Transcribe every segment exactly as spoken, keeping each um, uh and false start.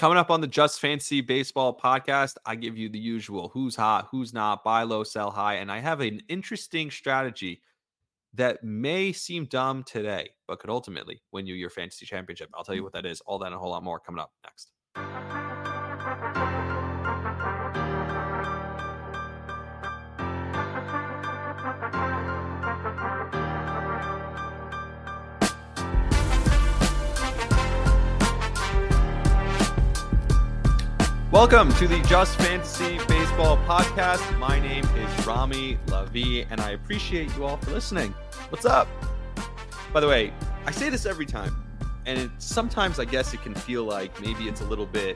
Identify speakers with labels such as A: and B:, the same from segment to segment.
A: Coming up on the Just Fantasy Baseball podcast, I give you the usual who's hot, who's not, buy low, sell high. And I have an interesting strategy that may seem dumb today, but could ultimately win you your fantasy championship. I'll tell you what that is. All that and a whole lot more coming up next. Welcome to the Just Fantasy Baseball podcast. My name is Rami Lavi, and I appreciate you all for listening. What's up? By the way, I say this every time, and it, sometimes I guess it can feel like maybe it's a little bit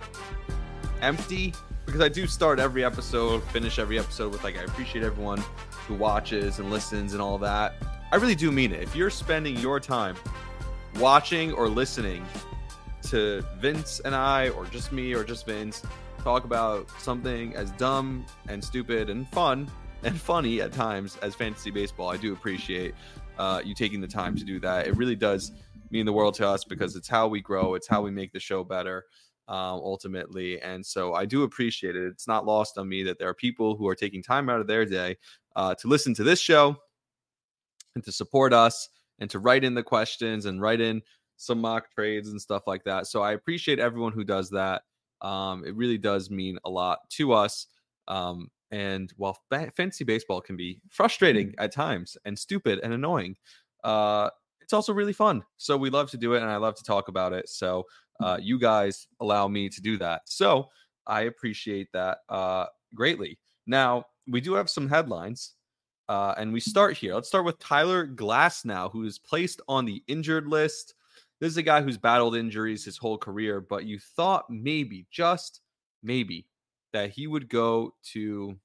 A: empty, because I do start every episode, finish every episode with like, I appreciate everyone who watches and listens and all that. I really do mean it. If you're spending your time watching or listening to Vince and I, or just me, or just Vince, talk about something as dumb and stupid and fun and funny at times as fantasy baseball, I do appreciate uh, you taking the time to do that. It really does mean the world to us, because it's how we grow. It's how we make the show better, um, ultimately. And so I do appreciate it. It's not lost on me that there are people who are taking time out of their day uh, to listen to this show and to support us and to write in the questions and write in some mock trades and stuff like that. So I appreciate everyone who does that. Um, it really does mean a lot to us. Um, and while fa- fantasy baseball can be frustrating at times and stupid and annoying, uh, it's also really fun. So we love to do it, and I love to talk about it. So uh, you guys allow me to do that. So I appreciate that uh, greatly. Now, we do have some headlines, uh, and we start here. Let's start with Tyler Glasnow, who is placed on the injured list. This is a guy who's battled injuries his whole career, but you thought maybe, just maybe, that he would go to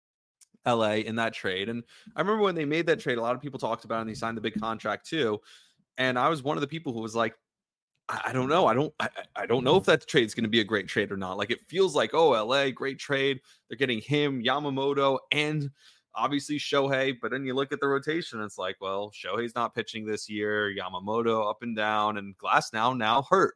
A: L A in that trade. And I remember when they made that trade, a lot of people talked about it, and he signed the big contract too. And I was one of the people who was like, I, I don't know. I don't I, I don't know if that trade is going to be a great trade or not. Like, it feels like, oh, L A, great trade. They're getting him, Yamamoto, and obviously Shohei, but then you look at the rotation, it's like, well, Shohei's not pitching this year, Yamamoto up and down, and Glasnow now hurt.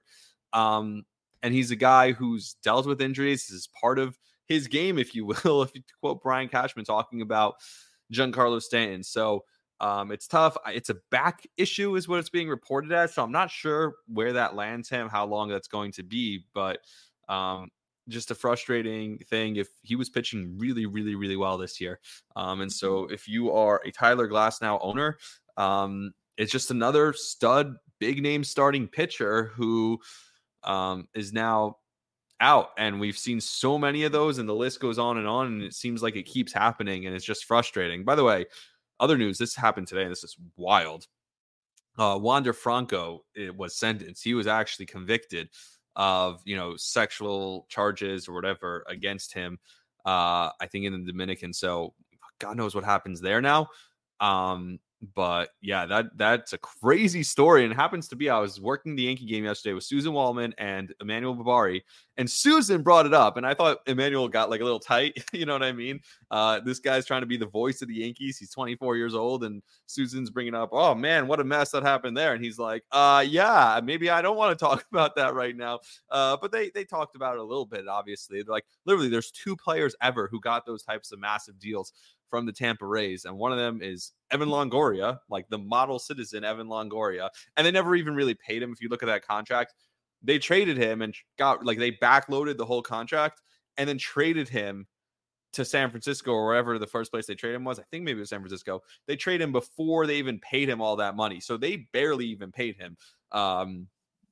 A: Um, and he's a guy who's dealt with injuries. This is part of his game, if you will, if you quote Brian Cashman talking about Giancarlo Stanton. So um, it's tough. It's a back issue is what it's being reported as. So I'm not sure where that lands him, how long that's going to be, but um, just a frustrating thing. If he was pitching really, really, really well this year. Um, and so if you are a Tyler Glasnow owner, um, it's just another stud, big name starting pitcher who um, is now out. And we've seen so many of those, and the list goes on and on. And it seems like it keeps happening, and it's just frustrating. By the way, other news, this happened today. This is wild. Uh, Wander Franco it was sentenced. He was actually convicted of, you know, sexual charges or whatever against him, uh, I think in the Dominican. So God knows what happens there now. Um, but yeah, that that's a crazy story. And it happens to be, I was working the Yankee game yesterday with Susan Wallman and Emmanuel Babari, and Susan brought it up. And I thought Emmanuel got like a little tight. You know what I mean? Uh, this guy's trying to be the voice of the Yankees. He's twenty-four years old, and Susan's bringing up, oh man, what a mess that happened there. And he's like, uh, yeah, maybe I don't want to talk about that right now. Uh, but they, they talked about it a little bit, obviously. They're like, literally, there's two players ever who got those types of massive deals from the Tampa Rays. And one of them is Evan Longoria, like the model citizen Evan Longoria. And they never even really paid him. If you look at that contract, they traded him and got like, they backloaded the whole contract and then traded him to San Francisco or wherever the first place they traded him was. I think maybe it was San Francisco. They traded him before they even paid him all that money. So they barely even paid him. Um,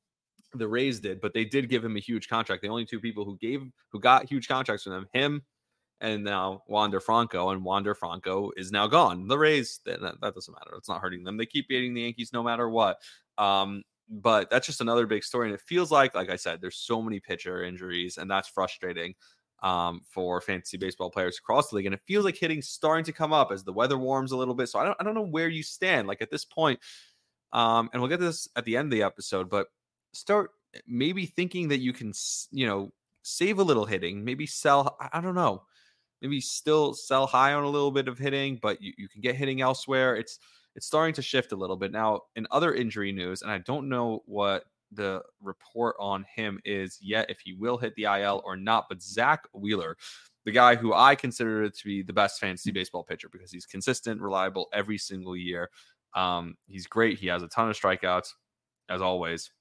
A: the Rays did, but they did give him a huge contract. The only two people who gave, who got huge contracts from them, him and now Wander Franco, and Wander Franco is now gone. The Rays, that, that doesn't matter. It's not hurting them. They keep beating the Yankees no matter what. Um, but that's just another big story. And it feels like, like I said, there's so many pitcher injuries, and that's frustrating um, for fantasy baseball players across the league. And it feels like hitting's starting to come up as the weather warms a little bit. So I don't, I don't know where you stand. Like at this point, um, and we'll get to this at the end of the episode, but start maybe thinking that you can, you know, save a little hitting, maybe sell. I don't know. Maybe still sell high on a little bit of hitting, but you, you can get hitting elsewhere. It's it's starting to shift a little bit. Now, in other injury news, and I don't know what the report on him is yet if he will hit the I L or not. But Zach Wheeler, the guy who I consider to be the best fantasy baseball pitcher because he's consistent, reliable every single year. Um, he's great. He has a ton of strikeouts, as always.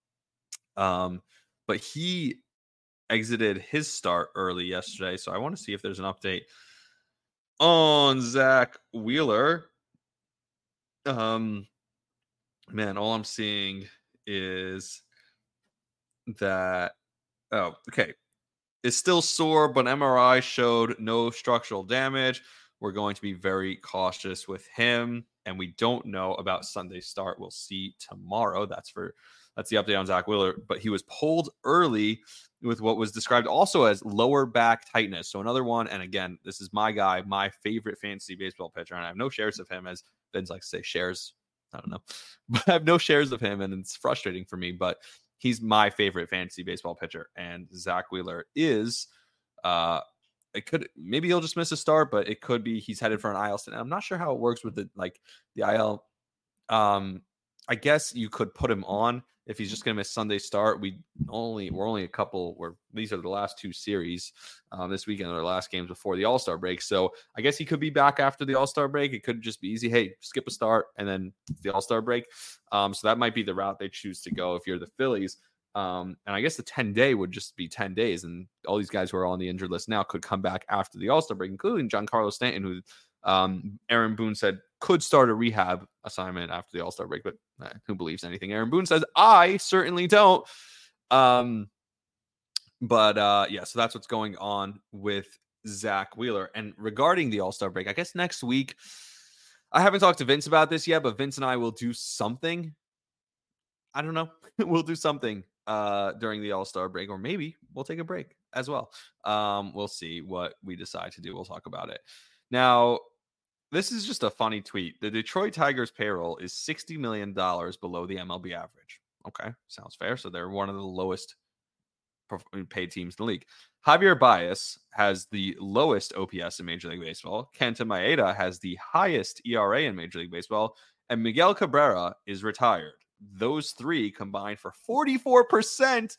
A: Um, but he exited his start early yesterday, so I want to see if there's an update on Zach Wheeler. Um, man, all I'm seeing is that, oh, okay. It's still sore, but M R I showed no structural damage. We're going to be very cautious with him, and we don't know about Sunday's start. We'll see tomorrow. That's for that's the update on Zach Wheeler. But he was pulled early with what was described also as lower back tightness. So another one, and again, this is my guy, my favorite fantasy baseball pitcher, and I have no shares of him, as Vince likes to say, shares. I don't know, but I have no shares of him, and it's frustrating for me. But he's my favorite fantasy baseball pitcher, and Zach Wheeler is. Uh, it could maybe he'll just miss a start, but it could be he's headed for an I L stint. I'm not sure how it works with the like the I L. Um, I guess you could put him on if he's just going to miss Sunday start. We only we're only a couple. We're these are the last two series um, this weekend, are the last games before the All-Star break. So I guess he could be back after the All-Star break. It could just be easy. Hey, skip a start and then the All-Star break. Um, so that might be the route they choose to go if you're the Phillies. Um, and I guess the ten day would just be ten days. And all these guys who are on the injured list now could come back after the All-Star break, including Giancarlo Stanton, who um, Aaron Boone said could start a rehab assignment after the All-Star break. But eh, who believes anything Aaron Boone says? I certainly don't. Um, but uh, yeah, so that's what's going on with Zach Wheeler. And regarding the All-Star break, I guess next week, I haven't talked to Vince about this yet, but Vince and I will do something. I don't know. We'll do something uh, during the All-Star break, or maybe we'll take a break as well. Um, we'll see what we decide to do. We'll talk about it. Now, this is just a funny tweet. The Detroit Tigers payroll is sixty million dollars below the M L B average. Okay, sounds fair. So they're one of the lowest paid teams in the league. Javier Baez has the lowest O P S in Major League Baseball. Kenta Maeda has the highest E R A in Major League Baseball. And Miguel Cabrera is retired. Those three combined for forty-four percent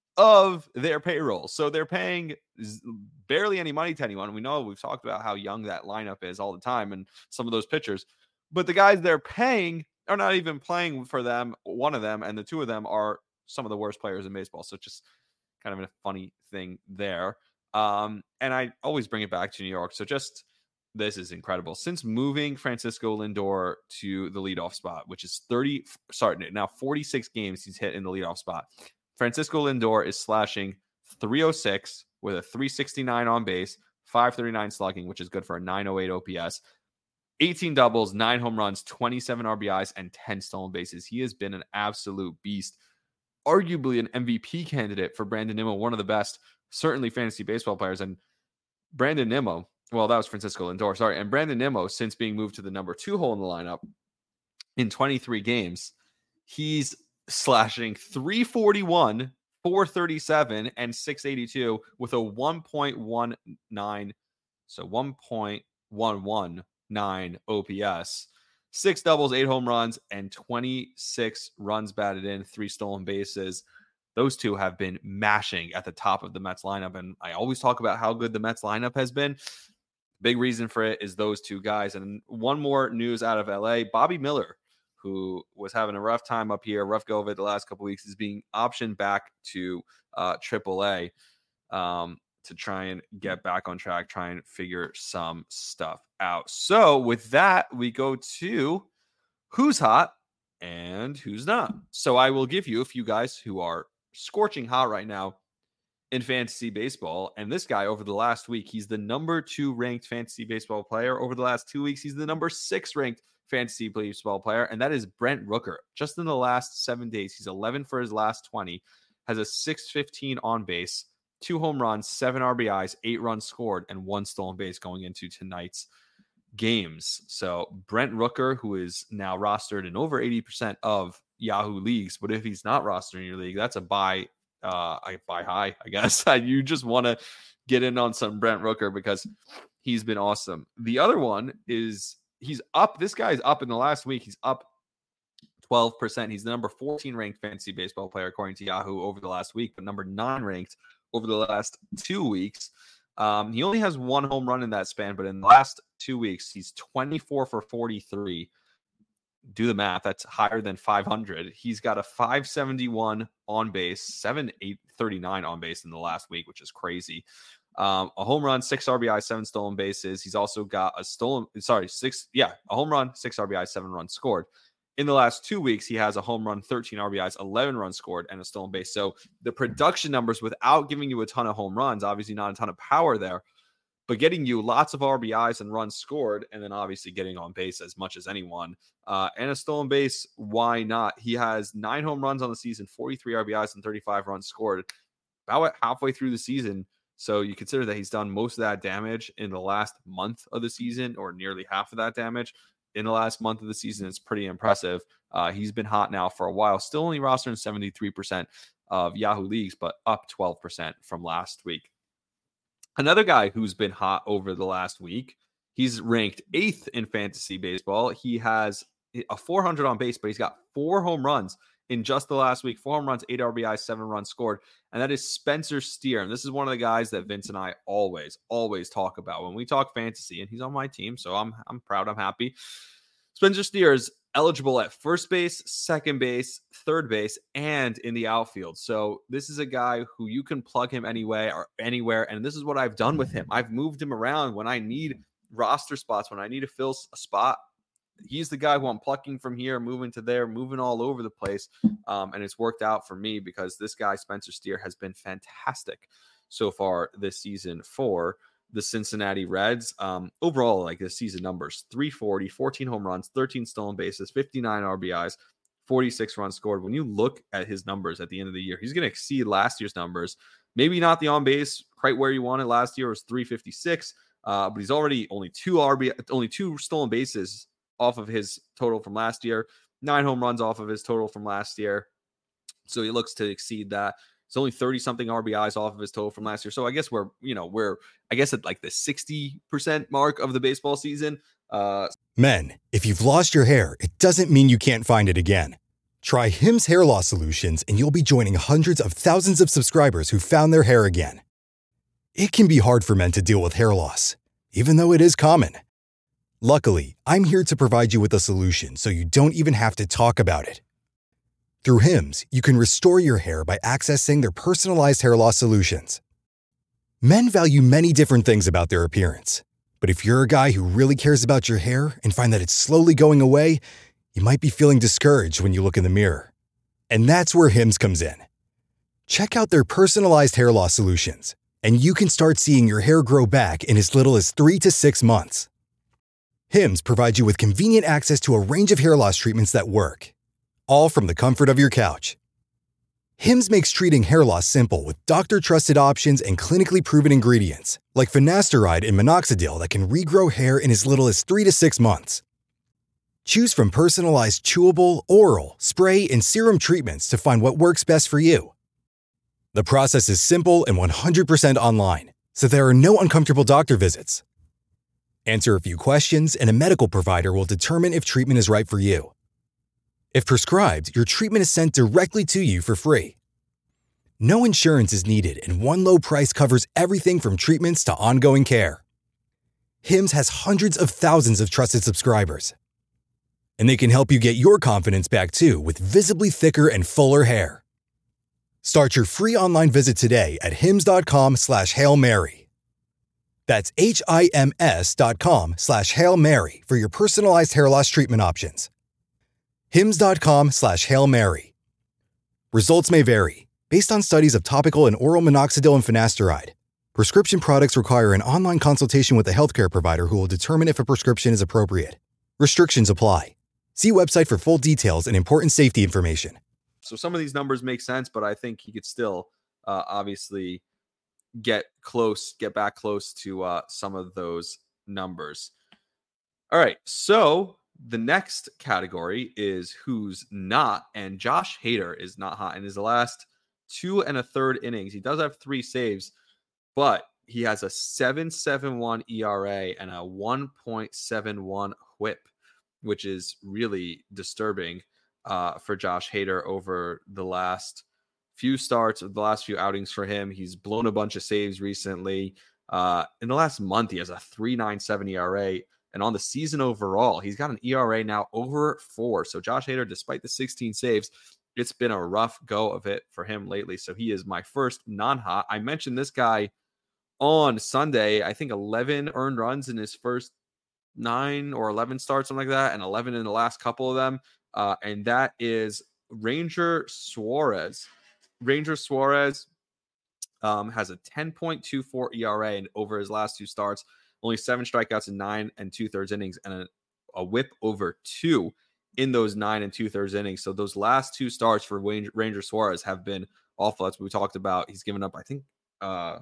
A: of their payroll. So they're paying barely any money to anyone. We know we've talked about how young that lineup is all the time and some of those pitchers. But the guys they're paying are not even playing for them. One of them and the two of them are some of the worst players in baseball. So just kind of a funny thing there. Um, and I always bring it back to New York. So just this is incredible. Since moving Francisco Lindor to the leadoff spot, which is thirty, sorry, now forty-six games he's hit in the leadoff spot. Francisco Lindor is slashing three oh six with a three sixty-nine on base, five thirty-nine slugging, which is good for a nine oh eight O P S, eighteen doubles, nine home runs, twenty-seven R B Is, and ten stolen bases. He has been an absolute beast, arguably an M V P candidate for Brandon Nimmo, one of the best, certainly fantasy baseball players. And Brandon Nimmo, well, that was Francisco Lindor, sorry. And Brandon Nimmo, since being moved to the number two hole in the lineup in twenty-three games, he's slashing three forty-one, four thirty-seven, and six eighty-two with a one point one nine, so one point one one nine O P S, six doubles, eight home runs, and twenty-six runs batted in, three stolen bases. Those two have been mashing at the top of the Mets lineup. And I always talk about how good the Mets lineup has been. Big reason for it is those two guys. And one more news out of L A, Bobby Miller, who was having a rough time up here, rough go of it the last couple of weeks, is being optioned back to uh, triple A um, to try and get back on track, try and figure some stuff out. So with that, we go to who's hot and who's not. So I will give you a few guys who are scorching hot right now in fantasy baseball. And this guy over the last week, he's the number two ranked fantasy baseball player. Over the last two weeks, he's the number six ranked fantasy baseball player. And that is Brent Rooker. Just in the last seven days, he's eleven for his last twenty, has a six fifteen on base, two home runs, seven R B Is, eight runs scored, and one stolen base going into tonight's games. So Brent Rooker, who is now rostered in over eighty percent of Yahoo leagues, but if he's not rostered in your league, that's a buy uh I buy high, I guess. You just want to get in on some Brent Rooker because he's been awesome. The other one is he's up. This guy's up in the last week. He's up twelve percent. He's the number fourteen ranked fantasy baseball player according to Yahoo over the last week, but number nine ranked over the last two weeks. Um, he only has one home run in that span, but in the last two weeks, he's twenty-four for forty-three. Do the math. That's higher than five hundred. He's got a five seventy-one on base, seven eight thirty-nine on base in the last week, which is crazy. Um, a home run, six R B I, seven stolen bases. He's also got a stolen, sorry, six, yeah, a home run, six R B I, seven runs scored. In the last two weeks, he has a home run, thirteen R B Is, eleven runs scored, and a stolen base. So the production numbers, without giving you a ton of home runs, obviously not a ton of power there, but getting you lots of R B Is and runs scored, and then obviously getting on base as much as anyone. Uh, and a stolen base, why not? He has nine home runs on the season, forty-three R B Is, and thirty-five runs scored about halfway through the season. So you consider that he's done most of that damage in the last month of the season, or nearly half of that damage in the last month of the season. It's pretty impressive. Uh, he's been hot now for a while, still only rostered in seventy-three percent of Yahoo leagues, but up twelve percent from last week. Another guy who's been hot over the last week, he's ranked eighth in fantasy baseball. He has a four hundred on base, but he's got four home runs in just the last week. Four home runs, eight R B Is, seven runs scored. And that is Spencer Steer. And this is one of the guys that Vince and I always, always talk about when we talk fantasy. And he's on my team, so I'm I'm proud, I'm happy. Spencer Steer is eligible at first base, second base, third base, and in the outfield. So this is a guy who you can plug him anyway or anywhere. And this is what I've done with him. I've moved him around when I need roster spots, when I need to fill a spot. He's the guy who I'm plucking from here, moving to there, moving all over the place. Um, and it's worked out for me because this guy, Spencer Steer, has been fantastic so far this season for the Cincinnati Reds. Um, overall, like the season numbers, three forty, fourteen home runs, thirteen stolen bases, fifty-nine R B Is, forty-six runs scored. When you look at his numbers at the end of the year, he's going to exceed last year's numbers. Maybe not the on base quite where you wanted. Last year was three fifty-six, uh, but he's already only two R B I, only two stolen bases off of his total from last year, nine home runs off of his total from last year. So he looks to exceed that. It's only thirty something R B Is off of his total from last year. So I guess we're, you know, we're, I guess at like the sixty percent mark of the baseball season. Uh,
B: Men, if you've lost your hair, it doesn't mean you can't find it again. Try Hims Hair Loss Solutions and you'll be joining hundreds of thousands of subscribers who found their hair again. It can be hard for men to deal with hair loss, even though it is common. Luckily, I'm here to provide you with a solution so you don't even have to talk about it. Through Hims, you can restore your hair by accessing their personalized hair loss solutions. Men value many different things about their appearance, but if you're a guy who really cares about your hair and find that it's slowly going away, you might be feeling discouraged when you look in the mirror. And that's where Hims comes in. Check out their personalized hair loss solutions, and you can start seeing your hair grow back in as little as three to six months. Hims provides you with convenient access to a range of hair loss treatments that work, all from the comfort of your couch. Hims makes treating hair loss simple with doctor-trusted options and clinically proven ingredients, like finasteride and minoxidil that can regrow hair in as little as three to six months. Choose from personalized chewable, oral, spray, and serum treatments to find what works best for you. The process is simple and one hundred percent online, so there are no uncomfortable doctor visits. Answer a few questions, and a medical provider will determine if treatment is right for you. If prescribed, your treatment is sent directly to you for free. No insurance is needed, and one low price covers everything from treatments to ongoing care. Hims has hundreds of thousands of trusted subscribers. And they can help you get your confidence back too with visibly thicker and fuller hair. Start your free online visit today at hims.com slash Hail Mary. That's H-I-M-S dot com slash Hail Mary for your personalized hair loss treatment options. Hims.com slash Hail Mary. Results may vary based on studies of topical and oral minoxidil and finasteride. Prescription products require an online consultation with a healthcare provider who will determine if a prescription is appropriate. Restrictions apply. See website for full details and important safety information.
A: So some of these numbers make sense, but I think he could still uh, obviously get close, get back close to uh, some of those numbers. All right, so the next category is who's not, and Josh Hader is not hot in his last two and a third innings. He does have three saves, but he has a seven point seven one E R A and a one point seven one whip, which is really disturbing. uh, for Josh Hader over the last few starts, the last few outings for him. He's blown a bunch of saves recently. Uh, in the last month, he has a three point nine seven E R A. And on the season overall, he's got an E R A now over four. So Josh Hader, despite the sixteen saves, it's been a rough go of it for him lately. So he is my first non-hot. I mentioned this guy on Sunday. I think eleven earned runs in his first nine or eleven starts, something like that, and eleven in the last couple of them. Uh, and that is Ranger Suarez. Ranger Suarez um, has a ten point two four E R A over his last two starts, only seven strikeouts in nine and two thirds innings, and a, a whip over two in those nine and two thirds innings. So those last two starts for Ranger, Ranger Suarez have been awful. That's what we talked about. He's given up, I think, uh,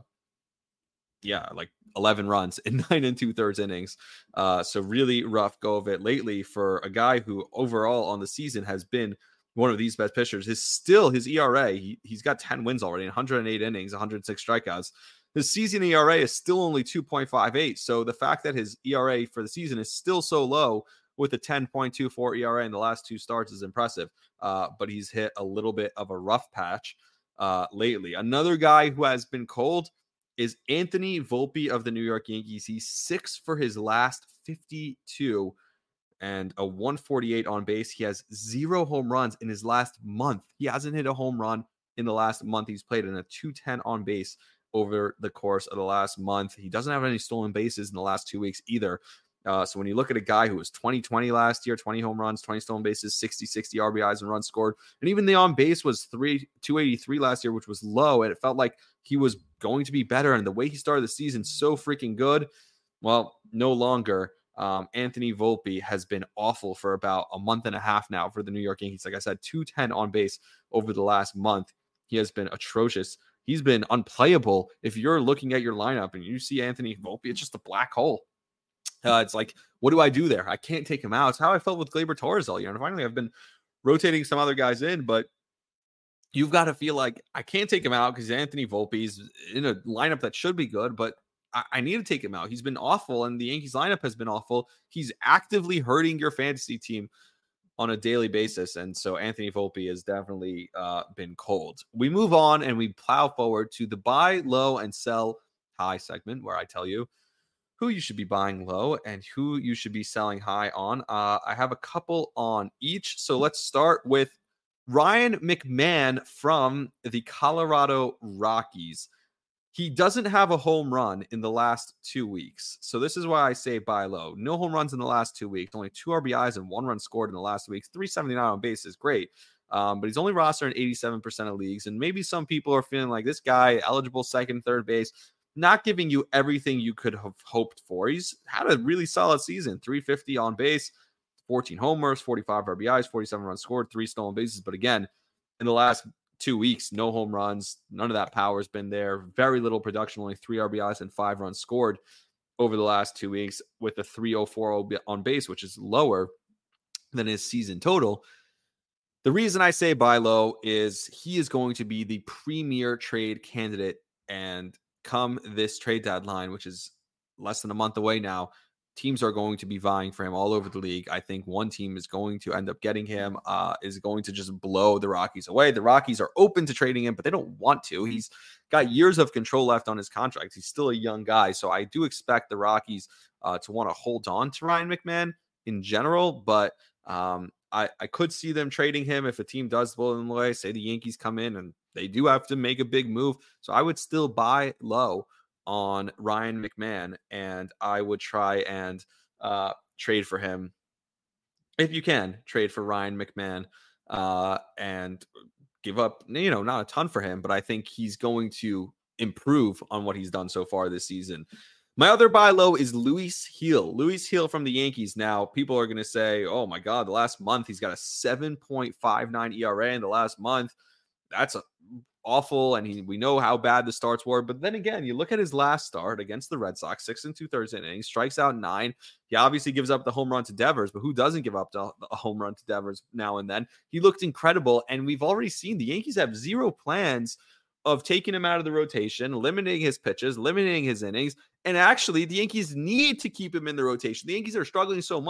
A: yeah, like eleven runs in nine and two thirds innings. Uh, so really rough go of it lately for a guy who overall on the season has been one of these best pitchers. Is still his E R A. He, he's got ten wins already, one hundred eight innings, one hundred six strikeouts. His season E R A is still only two point five eight. So the fact that his E R A for the season is still so low with a ten point two four E R A in the last two starts is impressive. Uh, but he's hit a little bit of a rough patch uh, lately. Another guy who has been cold is Anthony Volpe of the New York Yankees. He's six for his last fifty-two and a one forty-eight on base. He has zero home runs in his last month. He hasn't hit a home run in the last month he's played, in a two ten on base over the course of the last month. He doesn't have any stolen bases in the last two weeks either. Uh, so when you look at a guy who was twenty twenty last year, twenty home runs, twenty stolen bases, sixty sixty R B Is and runs scored, and even the on base was three two eighty-three last year, which was low, and it felt like he was going to be better. And the way he started the season, so freaking good. Well, no longer. Um, Anthony Volpe has been awful for about a month and a half now for the New York Yankees. Like I said, two ten on base over the last month. He has been atrocious. He's been unplayable. If you're looking at your lineup and you see Anthony Volpe, it's just a black hole. Uh, it's like, what do I do there? I can't take him out. It's how I felt with Gleyber Torres all year. And finally, I've been rotating some other guys in, but you've got to feel like I can't take him out because Anthony Volpe's in a lineup that should be good, but I, I need to take him out. He's been awful, and the Yankees lineup has been awful. He's actively hurting your fantasy team on a daily basis. And so Anthony Volpe has definitely uh, been cold. We move on and we plow forward to the buy low and sell high segment, where I tell you who you should be buying low and who you should be selling high on. Uh, I have a couple on each. So let's start with Ryan McMahon from the Colorado Rockies. He doesn't have a home run in the last two weeks. So this is why I say buy low. No home runs in the last two weeks. Only two R B Is and one run scored in the last week. three seventy-nine on base is great. Um, but he's only rostered in eighty-seven percent of leagues. And maybe some people are feeling like this guy, eligible second, third base, not giving you everything you could have hoped for. He's had a really solid season. three fifty on base, fourteen homers, forty-five R B Is, forty-seven runs scored, three stolen bases. But again, in the last two weeks, no home runs. None of that power has been there. Very little production, only three R B Is and five runs scored over the last two weeks with a three oh four on base, which is lower than his season total. The reason I say buy low is he is going to be the premier trade candidate, and come this trade deadline, which is less than a month away now, teams are going to be vying for him all over the league. I think one team is going to end up getting him, uh, is going to just blow the Rockies away. The Rockies are open to trading him, but they don't want to. He's got years of control left on his contract. He's still a young guy. So I do expect the Rockies uh, to want to hold on to Ryan McMahon in general, but um, I, I could see them trading him if a team does blow them away. Say the Yankees come in and they do have to make a big move. So I would still buy low on Ryan McMahon, and I would try and uh, trade for him if you can. Trade for Ryan McMahon uh, and give up, you know, not a ton for him, but I think he's going to improve on what he's done so far this season. My other buy low is Luis Gil. Luis Gil from the Yankees. Now, people are going to say, oh my God, the last month he's got a seven point five nine E R A in the last month. That's a awful, and he, we know how bad the starts were. But then again, you look at his last start against the Red Sox, six and two thirds innings, strikes out nine. He obviously gives up the home run to Devers, but who doesn't give up the, a home run to Devers now and then? He looked incredible, and we've already seen the Yankees have zero plans of taking him out of the rotation, limiting his pitches, limiting his innings. And actually, the Yankees need to keep him in the rotation. The Yankees are struggling so much.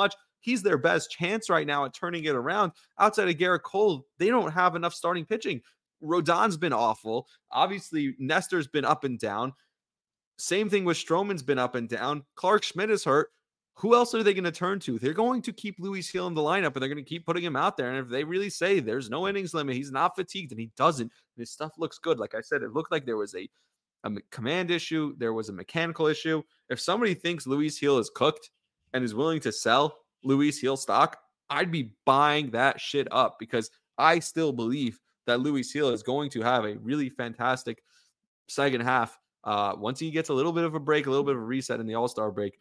A: He's their best chance right now at turning it around. Outside of Garrett Cole, they don't have enough starting pitching. Rodon's been awful. Obviously, Nestor's been up and down. Same thing with Stroman's been up and down. Clark Schmidt is hurt. Who else are they going to turn to? They're going to keep Luis Gil in the lineup, and they're going to keep putting him out there. And if they really say there's no innings limit, he's not fatigued, and he doesn't, and his stuff looks good. Like I said, it looked like there was a, a command issue. There was a mechanical issue. If somebody thinks Luis Gil is cooked and is willing to sell Luis Gil stock, I'd be buying that shit up, because I still believe that Luis Gil is going to have a really fantastic second half. Uh, once he gets a little bit of a break, a little bit of a reset in the All-Star break,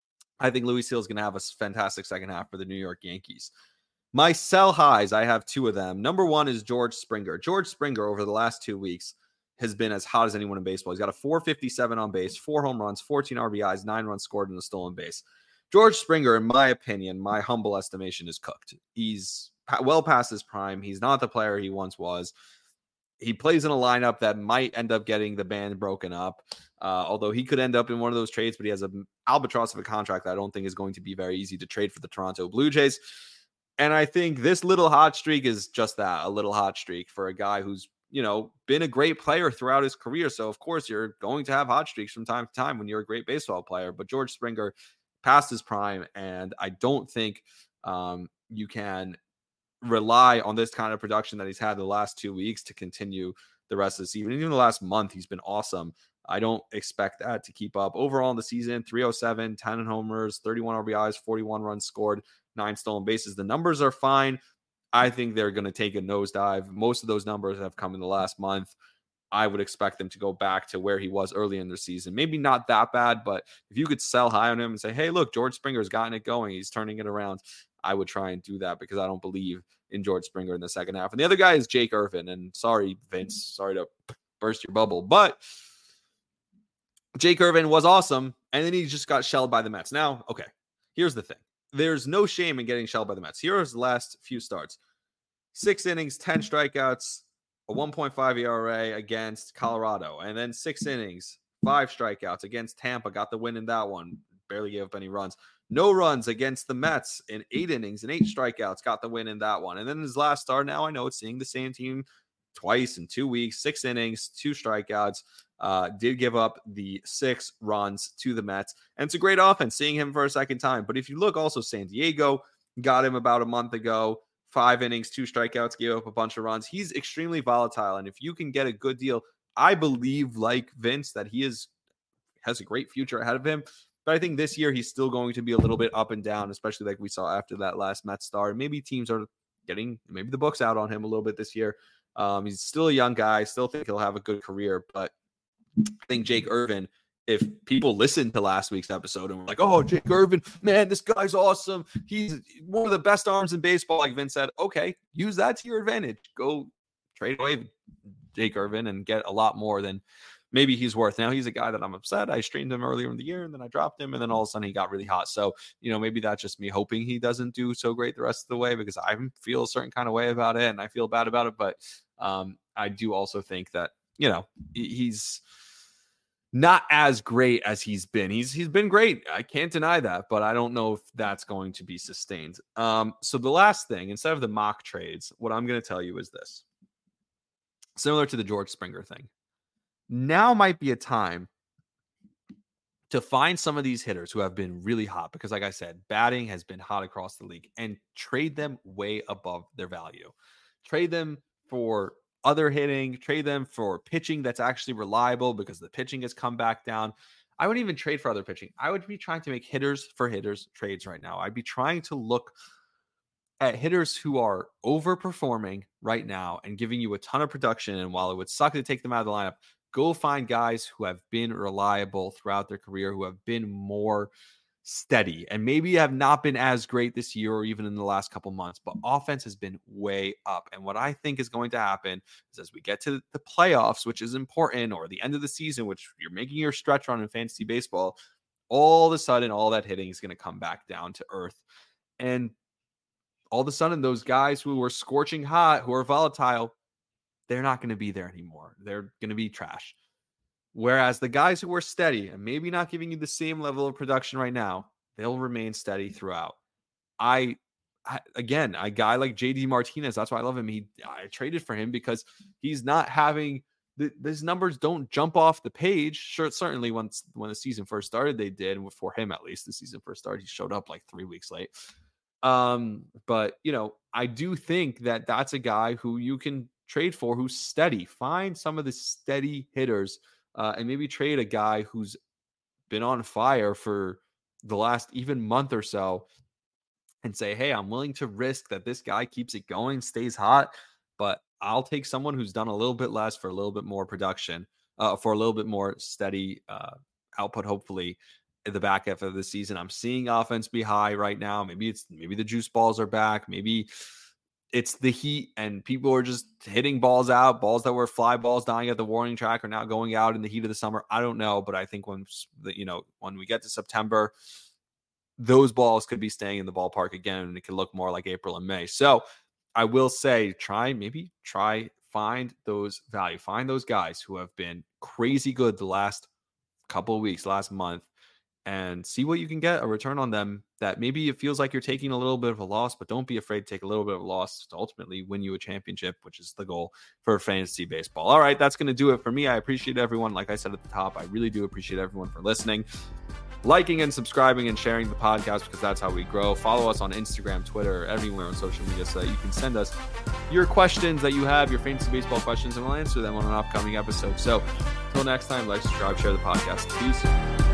A: I think Luis Gil is going to have a fantastic second half for the New York Yankees. My sell highs, I have two of them. Number one is George Springer. George Springer over the last two weeks has been as hot as anyone in baseball. He's got a four fifty-seven on base, four home runs, fourteen R B Is, nine runs scored, and a stolen base. George Springer, in my opinion, my humble estimation, is cooked. He's well past his prime. He's not the player he once was. He plays in a lineup that might end up getting the band broken up, uh, although he could end up in one of those trades, but he has an albatross of a contract that I don't think is going to be very easy to trade for the Toronto Blue Jays. And I think this little hot streak is just that, a little hot streak for a guy who's, you know, been a great player throughout his career. So, of course, you're going to have hot streaks from time to time when you're a great baseball player. But George Springer passed his prime, and I don't think um, you can rely on this kind of production that he's had the last two weeks to continue the rest of the season. Even the last month, he's been awesome. I don't expect that to keep up. Overall in the season, three oh seven, ten homers, thirty-one R B Is, forty-one runs scored, nine stolen bases. The numbers are fine. I think they're going to take a nosedive. Most of those numbers have come in the last month. I would expect them to go back to where he was early in the season. Maybe not that bad, but if you could sell high on him and say, hey, look, George Springer's gotten it going, he's turning it around, I would try and do that, because I don't believe in George Springer in the second half. And the other guy is Jake Irvin. And sorry, Vince, sorry to burst your bubble, but Jake Irvin was awesome, and then he just got shelled by the Mets. Now, okay, here's the thing. There's no shame in getting shelled by the Mets. Here's the last few starts. Six innings, ten strikeouts, a one point five E R A against Colorado, and then six innings, five strikeouts against Tampa, got the win in that one, barely gave up any runs. No runs against the Mets in eight innings and eight strikeouts, got the win in that one. And then his last start, now I know it's seeing the same team twice in two weeks, six innings, two strikeouts, uh, did give up the six runs to the Mets. And it's a great offense seeing him for a second time. But if you look also, San Diego got him about a month ago, five innings, two strikeouts, gave up a bunch of runs. He's extremely volatile. And if you can get a good deal, I believe, like Vince, that he is has a great future ahead of him. But I think this year he's still going to be a little bit up and down, especially like we saw after that last Mets start. Maybe teams are getting maybe the books out on him a little bit this year. Um, he's still a young guy. I still think he'll have a good career. But I think Jake Irvin, if people listened to last week's episode and were like, oh, Jake Irvin, man, this guy's awesome. He's one of the best arms in baseball, like Vince said. Okay, use that to your advantage. Go trade away Jake Irvin and get a lot more than maybe he's worth. Now, he's a guy that I'm upset. I streamed him earlier in the year, and then I dropped him, and then all of a sudden he got really hot. So, you know, maybe that's just me hoping he doesn't do so great the rest of the way, because I feel a certain kind of way about it, and I feel bad about it. But um, I do also think that, you know, he's not as great as he's been. He's He's been great. I can't deny that, but I don't know if that's going to be sustained. Um, so the last thing, instead of the mock trades, what I'm going to tell you is this. Similar to the George Springer thing. Now might be a time to find some of these hitters who have been really hot, because like I said, batting has been hot across the league, and trade them way above their value. Trade them for other hitting, trade them for pitching that's actually reliable, because the pitching has come back down. I wouldn't even trade for other pitching. I would be trying to make hitters for hitters trades right now. I'd be trying to look at hitters who are overperforming right now and giving you a ton of production. And while it would suck to take them out of the lineup, go find guys who have been reliable throughout their career, who have been more steady, and maybe have not been as great this year or even in the last couple months, but offense has been way up. And what I think is going to happen is, as we get to the playoffs, which is important, or the end of the season, which you're making your stretch run in fantasy baseball, all of a sudden, all that hitting is going to come back down to earth. And all of a sudden, those guys who were scorching hot, who are volatile, they're not going to be there anymore. They're going to be trash. Whereas the guys who are steady and maybe not giving you the same level of production right now, they'll remain steady throughout. I, I again, a guy like J D Martinez, that's why I love him. He I traded for him because he's not having the his numbers don't jump off the page. Sure, certainly once when the season first started, they did. And for him, at least, the season first started, he showed up like three weeks late. Um, but you know, I do think that that's a guy who you can trade for, who's steady. Find some of the steady hitters, uh, and maybe trade a guy who's been on fire for the last even month or so, and say, hey, I'm willing to risk that this guy keeps it going, stays hot, but I'll take someone who's done a little bit less for a little bit more production, uh, for a little bit more steady uh, output, hopefully, in the back half of the season. I'm seeing offense be high right now. Maybe it's maybe the juice balls are back. Maybe it's the heat and people are just hitting balls out. Balls that were fly balls dying at the warning track are now going out in the heat of the summer. I don't know, but I think when the, you know when we get to September, those balls could be staying in the ballpark again, and it could look more like April and May. So I will say, try, maybe try, find those value, find those guys who have been crazy good the last couple of weeks, last month, and see what you can get a return on them that maybe it feels like you're taking a little bit of a loss, but don't be afraid to take a little bit of a loss to ultimately win you a championship, which is the goal for fantasy baseball. All right, that's going to do it for me. I appreciate everyone. Like I said at the top, I really do appreciate everyone for listening, liking and subscribing and sharing the podcast, because that's how we grow. Follow us on Instagram, Twitter, everywhere on social media so that you can send us your questions that you have, your fantasy baseball questions, and we'll answer them on an upcoming episode. So until next time, like, subscribe, share the podcast. Peace.